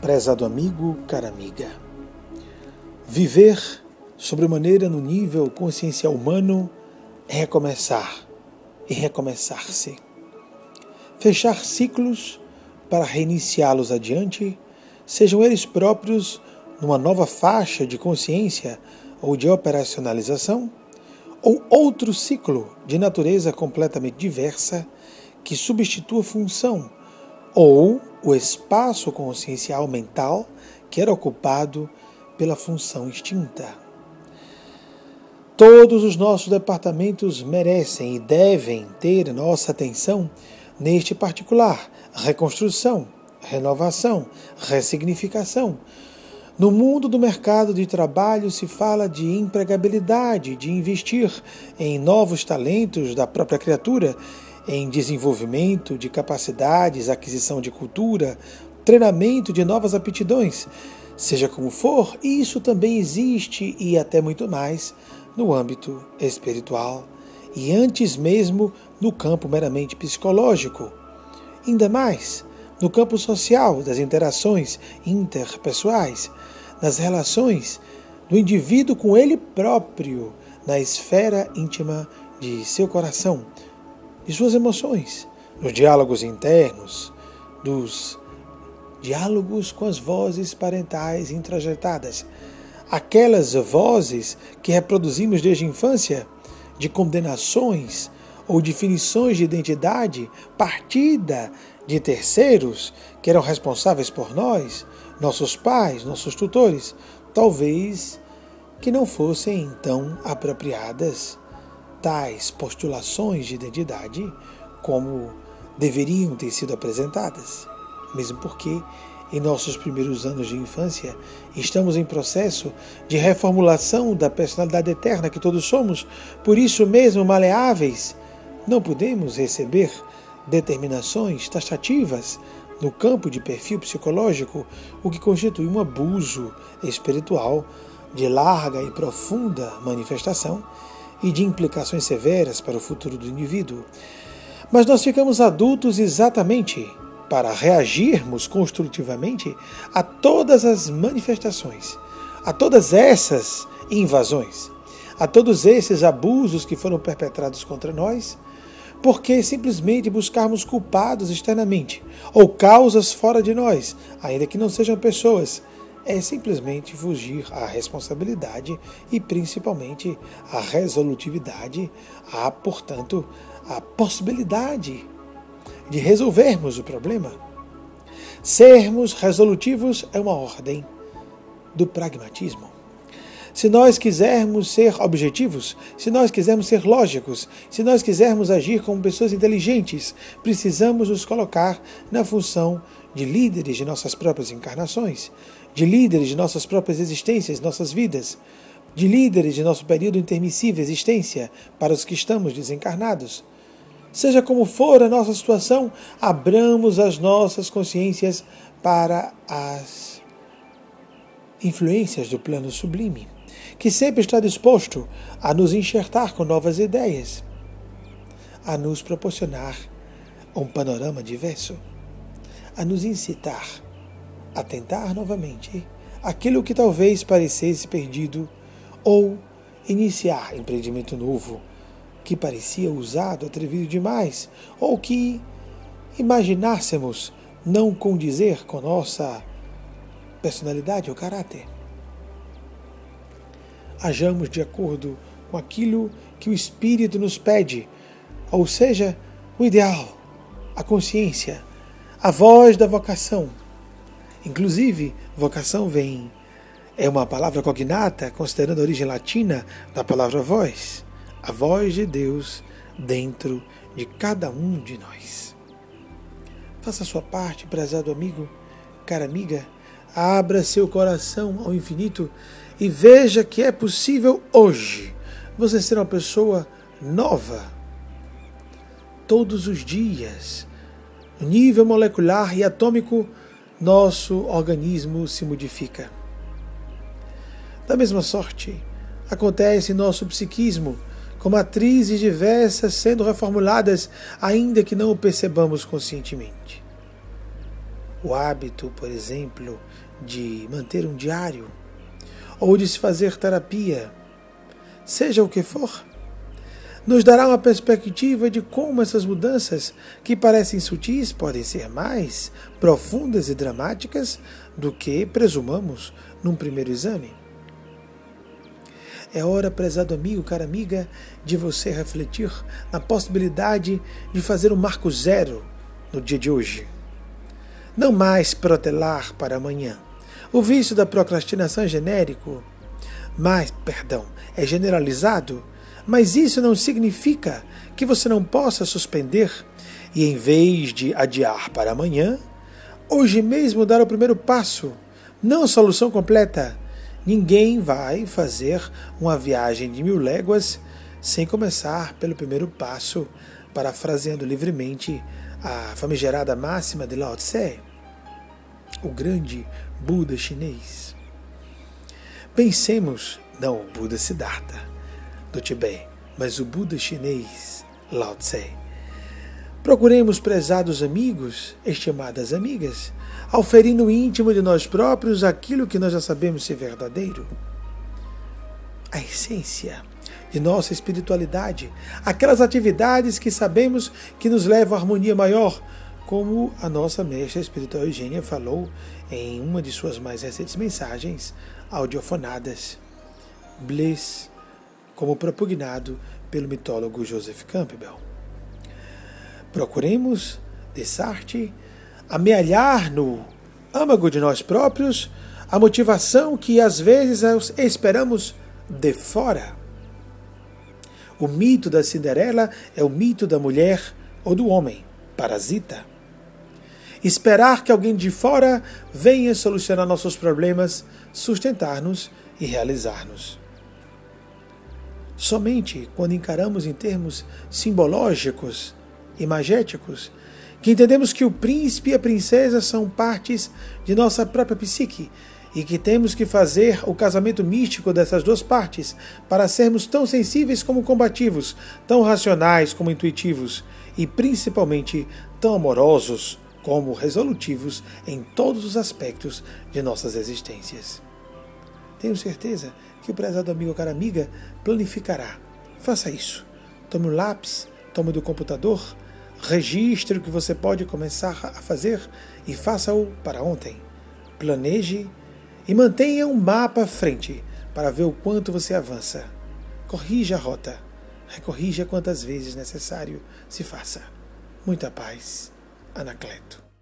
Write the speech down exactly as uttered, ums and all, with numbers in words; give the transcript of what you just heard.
Prezado amigo, cara amiga, viver sobremaneira no nível consciencial humano é recomeçar e recomeçar-se. Fechar ciclos para reiniciá-los adiante, sejam eles próprios numa nova faixa de consciência ou de operacionalização, ou outro ciclo de natureza completamente diversa que substitua a função ou o espaço consciencial mental que era ocupado pela função extinta. Todos os nossos departamentos merecem e devem ter nossa atenção neste particular: reconstrução, renovação, ressignificação. No mundo do mercado de trabalho se fala de empregabilidade, de investir em novos talentos da própria criatura, em desenvolvimento de capacidades, aquisição de cultura, treinamento de novas aptidões. Seja como for, isso também existe e até muito mais no âmbito espiritual e antes mesmo no campo meramente psicológico. Ainda mais no campo social, das interações interpessoais, nas relações do indivíduo com ele próprio, na esfera íntima de seu coração, de suas emoções, nos diálogos internos, dos diálogos com as vozes parentais introjetadas, aquelas vozes que reproduzimos desde a infância, de condenações ou definições de identidade partida de terceiros que eram responsáveis por nós, nossos pais, nossos tutores, talvez que não fossem então apropriadas tais postulações de identidade como deveriam ter sido apresentadas, mesmo porque em nossos primeiros anos de infância estamos em processo de reformulação da personalidade eterna que todos somos, por isso mesmo maleáveis, não podemos receber determinações taxativas no campo de perfil psicológico, o que constitui um abuso espiritual de larga e profunda manifestação e de implicações severas para o futuro do indivíduo. Mas nós ficamos adultos exatamente para reagirmos construtivamente a todas as manifestações, a todas essas invasões, a todos esses abusos que foram perpetrados contra nós, porque simplesmente buscarmos culpados externamente ou causas fora de nós, ainda que não sejam pessoas, é simplesmente fugir à responsabilidade e principalmente à resolutividade, à, portanto, à possibilidade de resolvermos o problema. Sermos resolutivos é uma ordem do pragmatismo. Se nós quisermos ser objetivos, se nós quisermos ser lógicos, se nós quisermos agir como pessoas inteligentes, precisamos nos colocar na função de líderes de nossas próprias encarnações, de líderes de nossas próprias existências, nossas vidas, de líderes de nosso período intermissível existência para os que estamos desencarnados. Seja como for a nossa situação, abramos as nossas consciências para as influências do plano sublime, que sempre está disposto a nos enxertar com novas ideias, a nos proporcionar um panorama diverso, a nos incitar a tentar novamente aquilo que talvez parecesse perdido ou iniciar empreendimento novo que parecia ousado, atrevido demais, ou que imaginássemos não condizer com nossa personalidade ou caráter. Hajamos de acordo com aquilo que o Espírito nos pede, ou seja, o ideal, a consciência, a voz da vocação. Inclusive, vocação vem, é uma palavra cognata, considerando a origem latina da palavra voz, a voz de Deus dentro de cada um de nós. Faça a sua parte, prezado amigo, cara amiga, abra seu coração ao infinito e veja que é possível hoje você ser uma pessoa nova. Todos os dias, no nível molecular e atômico, nosso organismo se modifica. Da mesma sorte, acontece em nosso psiquismo, com matrizes diversas sendo reformuladas, ainda que não o percebamos conscientemente. o hábito, por exemplo, de manter um diário, ou de se fazer terapia, seja o que for, nos dará uma perspectiva de como essas mudanças, que parecem sutis, podem ser mais profundas e dramáticas do que presumamos num primeiro exame. É hora, prezado amigo, cara amiga, de você refletir na possibilidade de fazer um marco zero no dia de hoje. Não mais protelar para amanhã. O vício da procrastinação é genérico, mas, perdão, é generalizado, mas isso não significa que você não possa suspender e, em vez de adiar para amanhã, hoje mesmo dar o primeiro passo, não a solução completa. Ninguém vai fazer uma viagem de mil léguas sem começar pelo primeiro passo, parafraseando livremente a famigerada máxima de Lao Tse, o grande Buda chinês. Pensemos, não o Buda Siddhartha do Tibete, mas o Buda chinês Lao Tse. Procuremos, prezados amigos, estimadas amigas, auferir no íntimo de nós próprios aquilo que nós já sabemos ser verdadeiro. A essência de nossa espiritualidade, aquelas atividades que sabemos que nos levam à harmonia maior, como a nossa mestra espiritual Eugênia falou em uma de suas mais recentes mensagens audiofonadas. Bliss, como propugnado pelo mitólogo Joseph Campbell. Procuremos, Desarte, amealhar no âmago de nós próprios a motivação que às vezes esperamos de fora. O mito da Cinderela é o mito da mulher ou do homem, parasita. Esperar que alguém de fora venha solucionar nossos problemas, sustentar-nos e realizar-nos. Somente quando encaramos em termos simbológicos, imagéticos, que entendemos que o príncipe e a princesa são partes de nossa própria psique e que temos que fazer o casamento místico dessas duas partes para sermos tão sensíveis como combativos, tão racionais como intuitivos e principalmente tão amorosos como resolutivos em todos os aspectos de nossas existências. Tenho certeza que o prezado amigo ou cara amiga planificará. Faça isso. Tome um lápis, tome do computador, registre o que você pode começar a fazer e faça-o para ontem. Planeje e mantenha um mapa à frente para ver o quanto você avança. Corrija a rota. Recorrija quantas vezes necessário se faça. Muita paz. Anacleto.